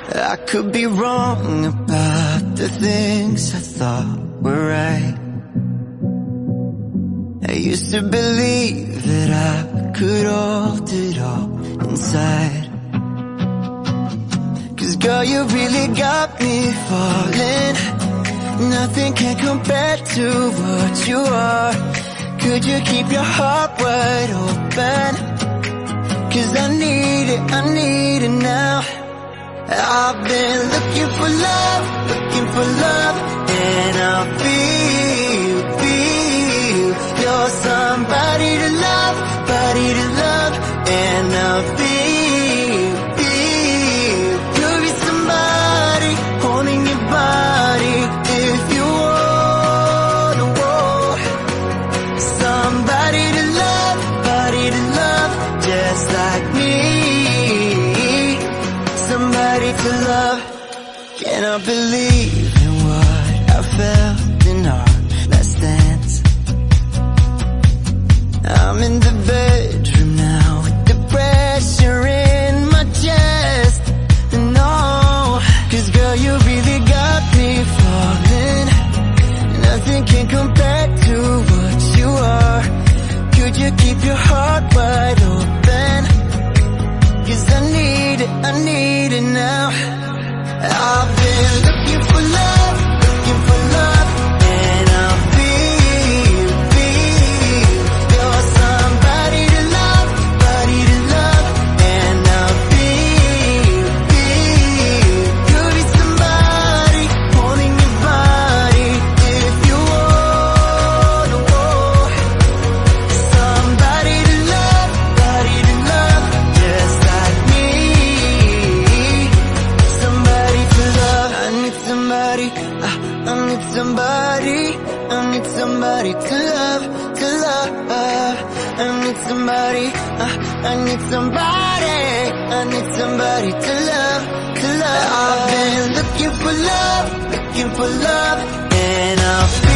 I could be wrong about the things I thought were right. I used to believe that I could hold it all inside. 'Cause girl, you really got me falling. Nothing can compare to what you are. Could you keep your heart wide open? 'Cause I need it now. I've been looking for love, and I feel you're somebody to love, and I feel you'll be somebody holding your body if you wanna walk. Somebody to love, just like me. Somebody to love. Can I believe in what I felt in our last dance? I'm in the bedroom now with the pressure in my chest. No, 'cause girl, you really got me falling. Nothing can compare to what you are. Could you keep your heart wide open? 'Cause I need it now. I've been looking for love, and I feel you're somebody to love, and I feel you'll be somebody holding your body if you wanna walk. Somebody to love, just like me. Somebody to love. I need somebody, I need somebody, I need somebody to love. I need somebody, I need somebody, I need somebody to love. I've been looking for love, and I feel